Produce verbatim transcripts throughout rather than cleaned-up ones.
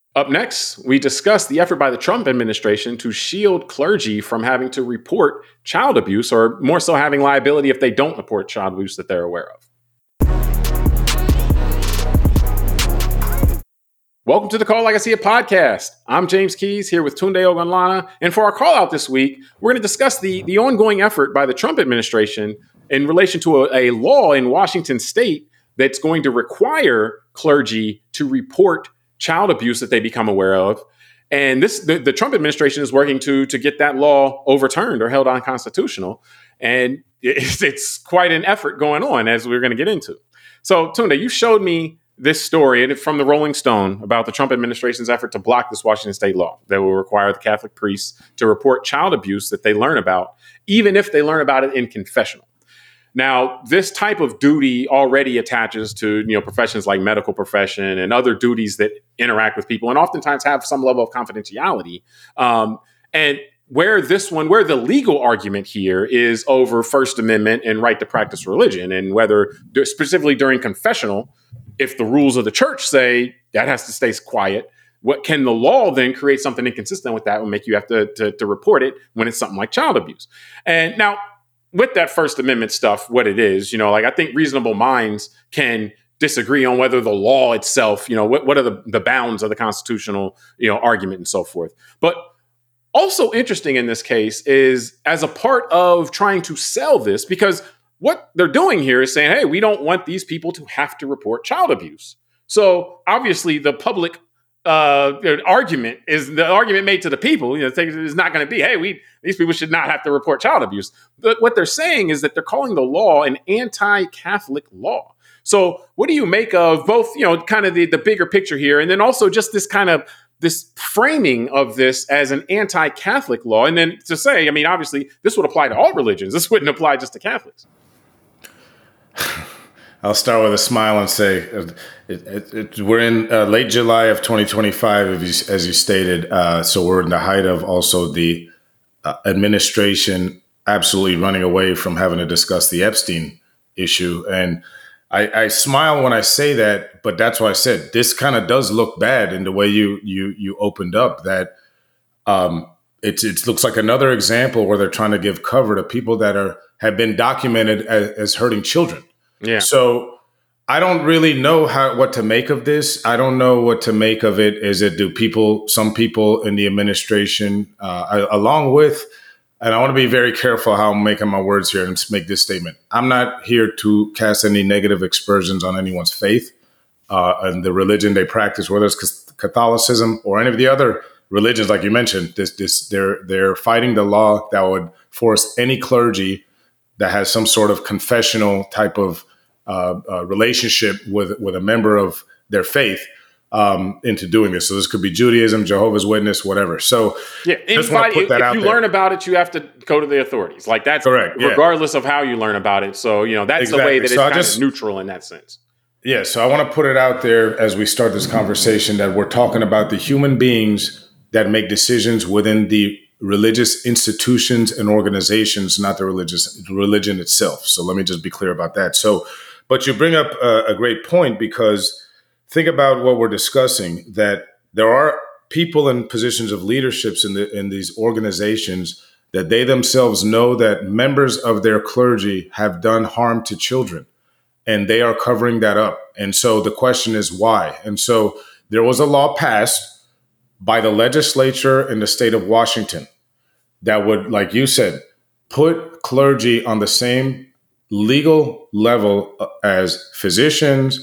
Up next, we discuss the effort by the Trump administration to shield clergy from having to report child abuse, or more so having liability if they don't report child abuse that they're aware of. Welcome to the Call Like I See It podcast. I'm James Keys here with Tunde Ogunlana. And for our call out this week, we're going to discuss the, the ongoing effort by the Trump administration in relation to a, a law in Washington state that's going to require clergy to report child abuse that they become aware of. And this the, the Trump administration is working to, to get that law overturned or held unconstitutional. And it's, it's quite an effort going on, as we're going to get into. So, Tunde, you showed me this story from the Rolling Stone about the Trump administration's effort to block this Washington state law that will require the Catholic priests to report child abuse that they learn about, even if they learn about it in confessional. Now, this type of duty already attaches to, you know, professions like medical profession and other duties that interact with people and oftentimes have some level of confidentiality. Um, and where this one, where the legal argument here is over First Amendment and right to practice religion, and whether specifically during confessional, if the rules of the church say that has to stay quiet, what can the law then create something inconsistent with that will make you have to, to, to report it when it's something like child abuse? And now, with that First Amendment stuff, what it is, you know, like I think reasonable minds can disagree on whether the law itself, you know, what, what are the, the bounds of the constitutional, you know, argument and so forth. But also interesting in this case is as a part of trying to sell this, because what they're doing here is saying, hey, we don't want these people to have to report child abuse. So obviously the public uh, argument is the argument made to the people, you know, is not going to be, hey, we these people should not have to report child abuse. But what they're saying is that they're calling the law an anti-Catholic law. So what do you make of both, you know, kind of the, the bigger picture here, and then also just this kind of this framing of this as an anti-Catholic law? And then to say, I mean, obviously, this would apply to all religions. This wouldn't apply just to Catholics. I'll start with a smile and say it, it, it, we're in uh, late July of twenty twenty-five, as you, as you stated. Uh, so we're in the height of also the uh, administration absolutely running away from having to discuss the Epstein issue. And I, I smile when I say that, but that's why I said this kind of does look bad in the way you you you opened up. That um, it, it looks like another example where they're trying to give cover to people that are have been documented as, as hurting children. Yeah. So I don't really know how what to make of this. I don't know what to make of it. Is it do people, some people in the administration, uh, along with, and I want to be very careful how I'm making my words here and make this statement. I'm not here to cast any negative aspersions on anyone's faith uh, and the religion they practice, whether it's Catholicism or any of the other religions, like you mentioned. This, this, they're they're fighting the law that would force any clergy that has some sort of confessional type of Uh, uh, relationship with with a member of their faith um, into doing this. So this could be Judaism, Jehovah's Witness, whatever. So yeah, anybody, if you learn about it, you have to go to the authorities. Like that's correct, regardless yeah. of how you learn about it. So you know that's exactly. the way that so it's kind just, of neutral in that sense. Yeah. So I want to put it out there as we start this conversation that we're talking about the human beings that make decisions within the religious institutions and organizations, not the religious religion itself. So let me just be clear about that. So. But you bring up a, a great point, because think about what we're discussing, that there are people in positions of leaderships in the in these organizations that they themselves know that members of their clergy have done harm to children, and they are covering that up. And so the question is why? And so there was a law passed by the legislature in the state of Washington that would, like you said, put clergy on the same legal level as physicians,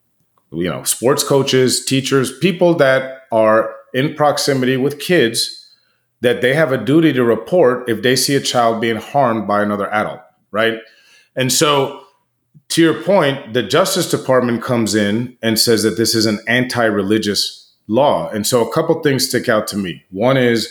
you know, sports coaches, teachers, people that are in proximity with kids, that they have a duty to report if they see a child being harmed by another adult, right? And so to your point, the Justice Department comes in and says that this is an anti-religious law. And so a couple things stick out to me. One is,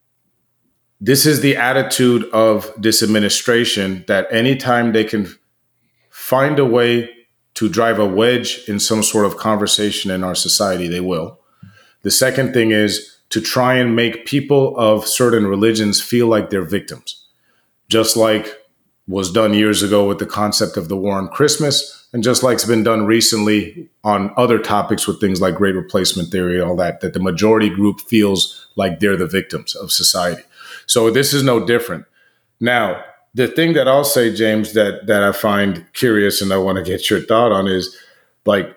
this is the attitude of this administration, that anytime they can find a way to drive a wedge in some sort of conversation in our society, they will. The second thing is to try and make people of certain religions feel like they're victims. Just like was done years ago with the concept of the war on Christmas, and just like it's been done recently on other topics with things like great replacement theory, all that, that the majority group feels like they're the victims of society. So this is no different. Now, the thing that I'll say, James, that that I find curious and I want to get your thought on is, like,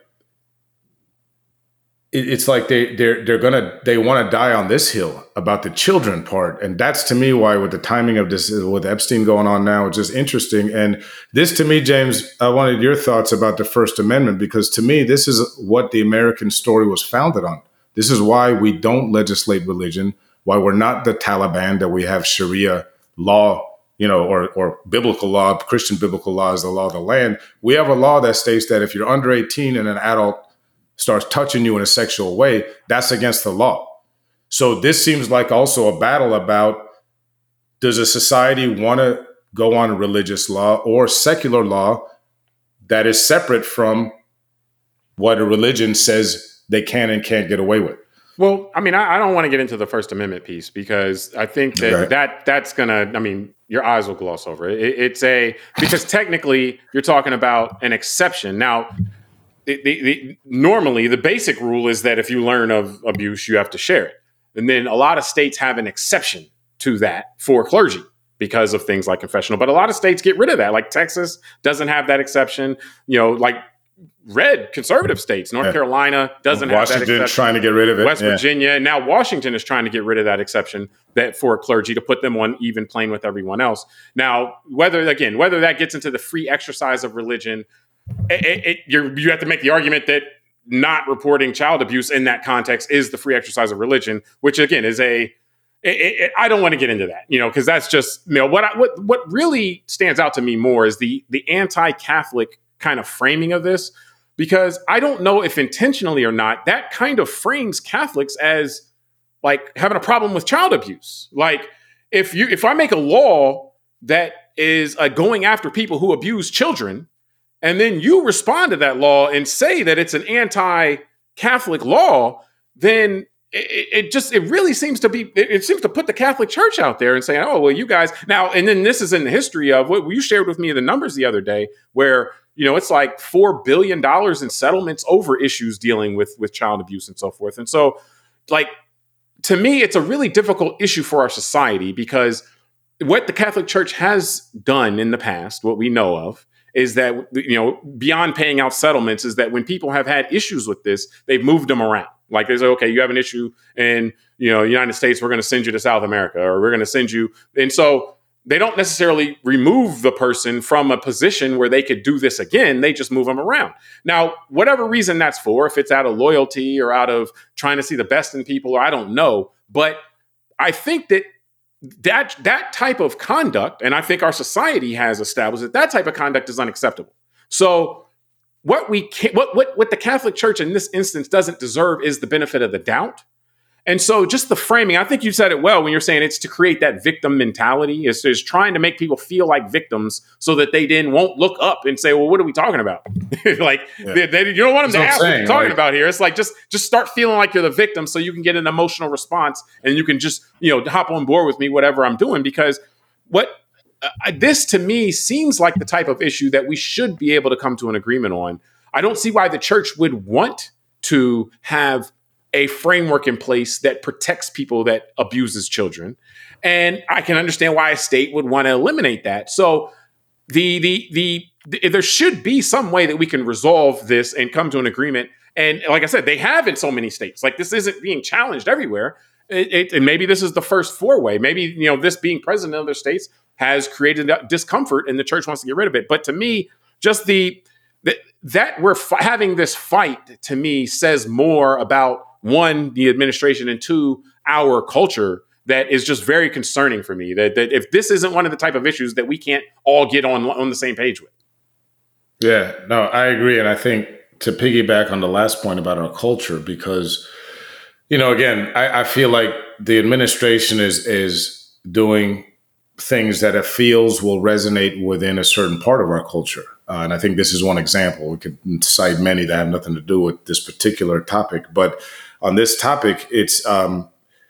it, it's like they they're they're gonna they want to die on this hill about the children part, and that's to me why, with the timing of this, with Epstein going on now, it's just interesting. And this, to me, James, I wanted your thoughts about the First Amendment, because to me, this is what the American story was founded on. This is why we don't legislate religion, why we're not the Taliban, that we have Sharia law, you know, or, or biblical law, Christian biblical law is the law of the land. We have a law that states that if you're under eighteen and an adult starts touching you in a sexual way, that's against the law. So this seems like also a battle about, does a society want to go on religious law or secular law that is separate from what a religion says they can and can't get away with? Well, I mean, I, I don't want to get into the First Amendment piece, because I think that, Okay. that that's going to, I mean, your eyes will gloss over it. it. It's a, because technically you're talking about an exception. Now, the, the, the, normally the basic rule is that if you learn of abuse, you have to share it. And then a lot of states have an exception to that for clergy because of things like confessional. But a lot of states get rid of that. Like Texas doesn't have that exception. You know, like red conservative states, North Yeah. Carolina doesn't have that Washington exception. trying to get rid of it. West Yeah. Virginia, and now Washington is trying to get rid of that exception that for clergy, to put them on even plane with everyone else. Now, whether again, whether that gets into the free exercise of religion, it, it, it, you're, you have to make the argument that not reporting child abuse in that context is the free exercise of religion, which again is a. It, it, I don't want to get into that, you know, because that's just, you know, what I, what what really stands out to me more is the the anti-Catholic kind of framing of this. Because I don't know if intentionally or not, that kind of frames Catholics as like having a problem with child abuse. Like if you, if I make a law that is uh, going after people who abuse children, and then you respond to that law and say that it's an anti-Catholic law, then it, it just, it really seems to be, it, it seems to put the Catholic Church out there and saying, oh, well, you guys now, and then this is in the history of what you shared with me the numbers the other day where, you know, it's like four billion dollars in settlements over issues dealing with, with child abuse and so forth. And so, like, to me, it's a really difficult issue for our society, because what the Catholic Church has done in the past, what we know of, is that, you know, beyond paying out settlements, is that when people have had issues with this, they've moved them around. Like they say, okay, you have an issue in, you know, United States, we're going to send you to South America, or we're going to send you. And so they don't necessarily remove the person from a position where they could do this again. They just move them around. Now, whatever reason that's for, if it's out of loyalty or out of trying to see the best in people, or I don't know. But I think that that, that type of conduct, and I think our society has established that that type of conduct is unacceptable. So what we can, what, what, what the Catholic Church in this instance doesn't deserve is the benefit of the doubt. And so just the framing, I think you said it well when you're saying it's to create that victim mentality. It's, it's trying to make people feel like victims so that they then won't look up and say, well, what are we talking about? like, yeah. they, they, you don't want them That's to ask what you're talking right? about here. It's like, just, just start feeling like you're the victim so you can get an emotional response and you can just, you know, hop on board with me, whatever I'm doing. Because what uh, this to me seems like the type of issue that we should be able to come to an agreement on. I don't see why the church would want to have a framework in place that protects people that abuses children. And I can understand why a state would want to eliminate that. So the, the, the, the, there should be some way that we can resolve this and come to an agreement. And like I said, they have in so many states. Like, this isn't being challenged everywhere. It, it, and maybe this is the first four-way. Maybe, you know, this being present in other states has created discomfort and the church wants to get rid of it. But to me, just the, the that we're fi- having this fight, to me, says more about, one, the administration, and two, our culture, that is just very concerning for me. That, that if this isn't one of the type of issues that we can't all get on, on the same page with. Yeah, no, I agree. And I think to piggyback on the last point about our culture, because, you know, again, I, I feel like the administration is is doing things that it feels will resonate within a certain part of our culture. Uh, and I think this is one example. We could cite many that have nothing to do with this particular topic. But on this topic, it's um,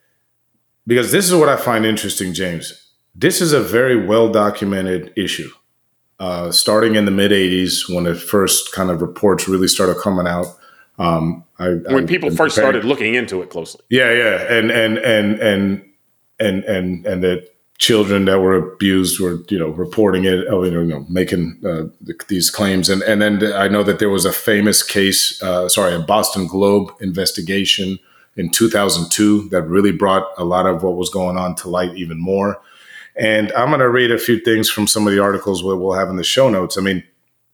because this is what I find interesting, James. This is a very well-documented issue. uh, starting in the mid eighties when the first kind of reports really started coming out. Um, I, when people first preparing. started looking into it closely. Yeah, yeah, and and and and and and and that children that were abused were, you know, reporting it, you know, you know making uh, these claims, and and then I know that there was a famous case, uh, sorry, a Boston Globe investigation in two thousand two that really brought a lot of what was going on to light even more. And I'm going to read a few things from some of the articles that we'll have in the show notes. I mean,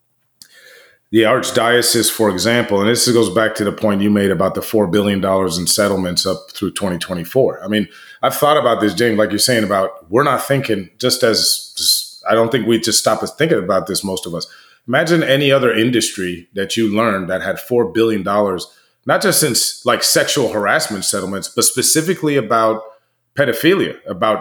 the Archdiocese, for example, and this goes back to the point you made about the four billion dollars in settlements up through twenty twenty-four. I mean, I've thought about this, James, like you're saying about, we're not thinking just as, just, I don't think we just stop us thinking about this, most of us. Imagine any other industry that you learned that had four billion dollars, not just in like sexual harassment settlements, but specifically about pedophilia, about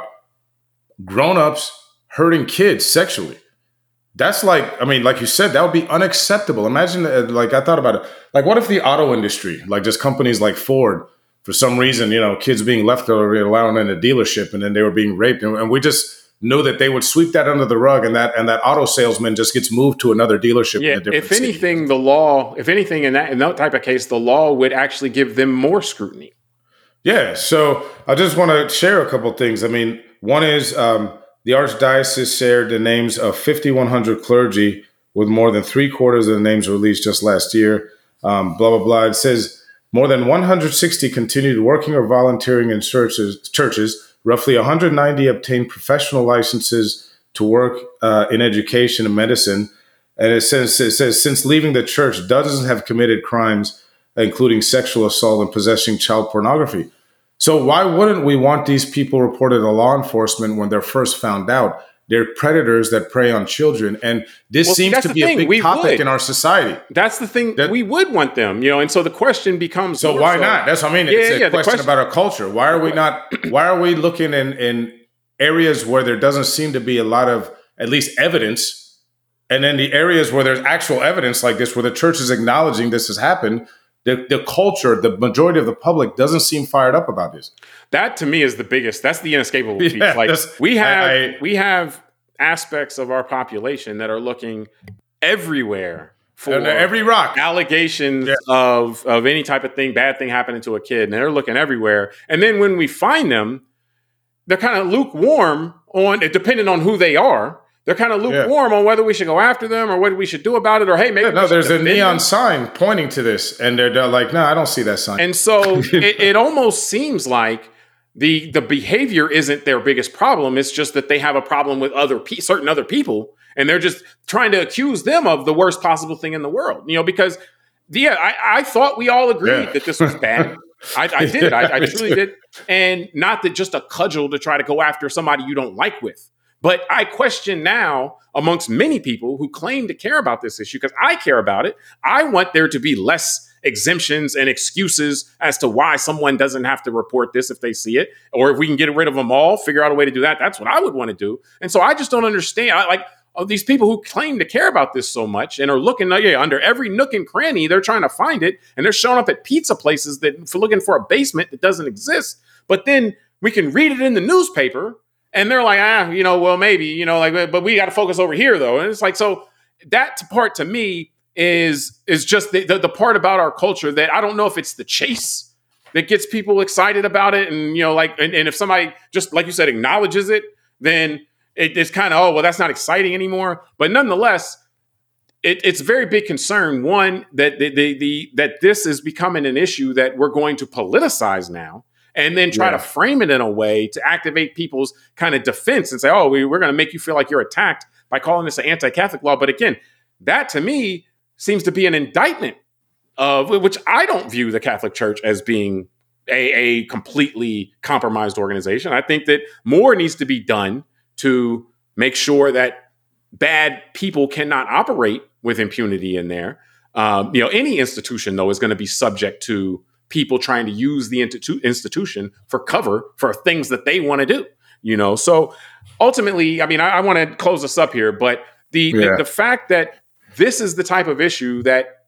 grown-ups hurting kids sexually. That's like, I mean, like you said, that would be unacceptable. Imagine, uh, like, I thought about it. Like, what if the auto industry, like just companies like Ford, for some reason, you know, kids being left allowed in a dealership and then they were being raped. And, and we just knew that they would sweep that under the rug, and that and that auto salesman just gets moved to another dealership. Yeah, in a different if anything, city. the law, if anything, in that in that type of case, the law would actually give them more scrutiny. Yeah. So I just want to share a couple of things. I mean, one is, um, the Archdiocese shared the names of five thousand one hundred clergy, with more than three quarters of the names released just last year. Um, blah, blah, blah. It says more than one hundred sixty continued working or volunteering in churches. churches. Roughly one hundred ninety obtained professional licenses to work uh, in education and medicine. And it says, it says, since leaving the church, dozens have committed crimes, including sexual assault and possessing child pornography. So why wouldn't we want these people reported to law enforcement when they're first found out? They're predators that prey on children. And this well, seems to be a big we topic would. in our society. That's the thing. That, we would want them, you know, and so the question becomes. So why so, not? That's what I mean. Yeah, it's a yeah, question, question about our culture. Why are we not, why are we looking in, in areas where there doesn't seem to be a lot of, at least evidence, and then the areas where there's actual evidence like this, where the church is acknowledging this has happened, The, the culture, the majority of the public doesn't seem fired up about this. That to me is the biggest. That's the inescapable piece. Yeah, like we have, I, I, we have aspects of our population that are looking everywhere for every rock allegations yeah. of of any type of thing, bad thing happening to a kid, and they're looking everywhere. And then when we find them, they're kind of lukewarm on it, depending on who they are. They're kind of lukewarm yeah. on whether we should go after them or what we should do about it, or hey, maybe yeah, no. There's a neon them. sign pointing to this, and they're, they're like, "No, I don't see that sign." And so it, it almost seems like the the behavior isn't their biggest problem. It's just that they have a problem with other pe- certain other people, and they're just trying to accuse them of the worst possible thing in the world. You know, because yeah, I, I thought we all agreed yeah. that this was bad. I, I did. I, I truly did, and not that just a cudgel to try to go after somebody you don't like with. But I question now amongst many people who claim to care about this issue, because I care about it. I want there to be less exemptions and excuses as to why someone doesn't have to report this if they see it, or if we can get rid of them all, figure out a way to do that. That's what I would want to do. And so I just don't understand. I, like oh, these people who claim to care about this so much and are looking yeah, under every nook and cranny, they're trying to find it, and they're showing up at pizza places that for looking for a basement that doesn't exist. But then we can read it in the newspaper. And they're like, ah, you know, well, maybe, you know, like, but we got to focus over here, though. And it's like, so that part to me is is just the, the, the part about our culture that I don't know if it's the chase that gets people excited about it. And, you know, like, and, and if somebody just, like you said, acknowledges it, then it, it's kind of, oh, well, that's not exciting anymore. But nonetheless, it, it's a very big concern, one, that the, the, the that this is becoming an issue that we're going to politicize now. And then try yeah. to frame it in a way to activate people's kind of defense and say, oh, we, we're going to make you feel like you're attacked by calling this an anti-Catholic law. But again, that to me seems to be an indictment of which I don't view the Catholic Church as being a, a completely compromised organization. I think that more needs to be done to make sure that bad people cannot operate with impunity in there. Um, you know, any institution, though, is going to be subject to people trying to use the institu- institution for cover for things that they want to do, you know? So ultimately, I mean, I, I want to close this up here, but the, yeah. the the fact that this is the type of issue that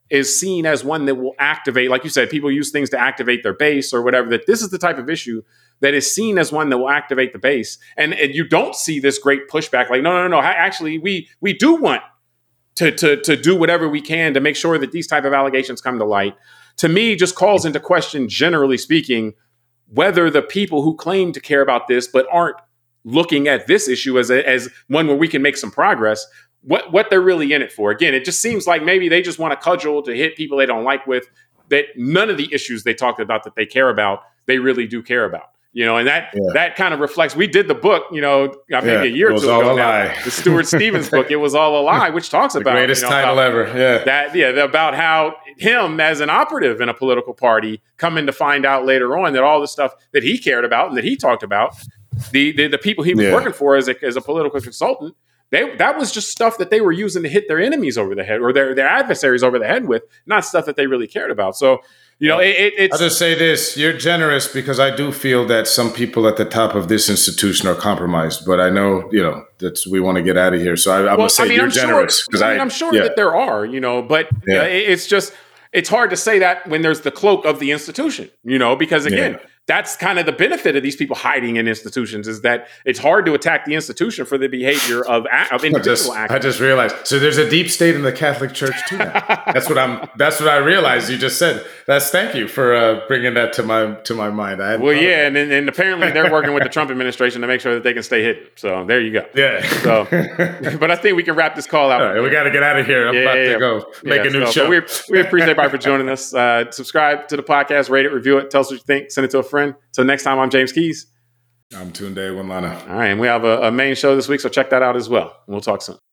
is seen as one that will activate, like you said, people use things to activate their base or whatever, that this is the type of issue that is seen as one that will activate the base. And, and you don't see this great pushback like, no, no, no, no. Actually, we we do want to, to, to do whatever we can to make sure that these type of allegations come to light. To me, just calls into question, generally speaking, whether the people who claim to care about this but aren't looking at this issue as a, as one where we can make some progress, what what they're really in it for. Again, it just seems like maybe they just want to cudgel to hit people they don't like with, that none of the issues they talked about that they care about, they really do care about. You know, and that yeah. that kind of reflects. We did the book, you know, I think yeah, a year or two ago now, the Stuart Stevens book. It was all a lie, which talks the about greatest you know, title about ever. Yeah, that yeah about how him as an operative in a political party coming to find out later on that all the stuff that he cared about and that he talked about, the the, the people he was yeah. working for as a as a political consultant, they that was just stuff that they were using to hit their enemies over the head or their their adversaries over the head with, not stuff that they really cared about. So. You know, it, it, it's. I'll just say this: you're generous because I do feel that some people at the top of this institution are compromised. But I know, you know, that we want to get out of here. So I, I'm well, gonna say I mean, you're I'm generous because sure, I, I mean, I'm sure yeah. that there are, you know, but yeah. you know, it, it's just it's hard to say that when there's the cloak of the institution, you know, because again. Yeah. That's kind of the benefit of these people hiding in institutions, is that it's hard to attack the institution for the behavior of, of individual I just, actors. I just realized. So there's a deep state in the Catholic Church too. that's what I'm. That's what I realized. You just said. That's thank you for uh, bringing that to my to my mind. I well, yeah, and, and apparently they're working with the Trump administration to make sure that they can stay hidden. So there you go. Yeah. So, but I think we can wrap this call out. All right, we got to get out of here. I'm yeah, about yeah, to go make yeah, a new so, show. We, we appreciate everybody for joining us. Uh, subscribe to the podcast, rate it, review it, tell us what you think, send it to a friend. So next time. I'm James Keys. I'm Tunde Ogunlana. All right. And we have a, a main show this week, so check that out as well. And we'll talk soon.